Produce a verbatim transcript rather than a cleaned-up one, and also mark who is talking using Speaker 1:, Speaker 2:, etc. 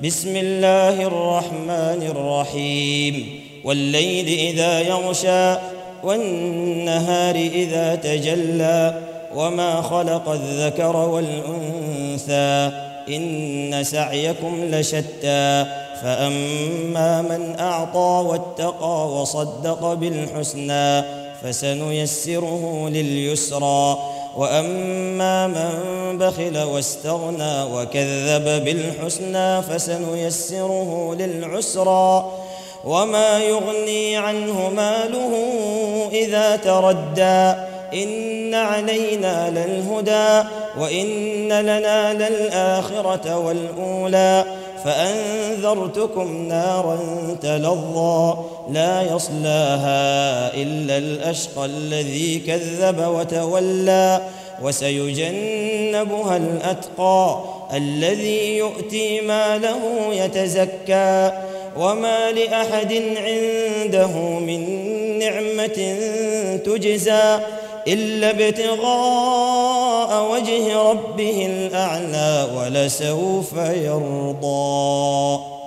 Speaker 1: بسم الله الرحمن الرحيم والليل إذا يغشى والنهار إذا تجلى وما خلق الذكر والأنثى إن سعيكم لشتى فأما من أعطى واتقى وصدق بالحسنى فسنيسره لليسرى وأما من بخل واستغنى وكذب بالحسنى فسنيسره للعسرى وما يغني عنه ماله إذا تردى إن علينا للهدى وإن لنا للآخرة والأولى فأنذرتكم نارا تلظى لا يصلاها إلا الأشقى الذي كذب وتولى وسيجنبها الأتقى الذي يؤتي ماله يتزكى وما لأحد عنده من نعمة تجزى إلا ابتغاء وجه ربه الأعلى ولسوف يرضى.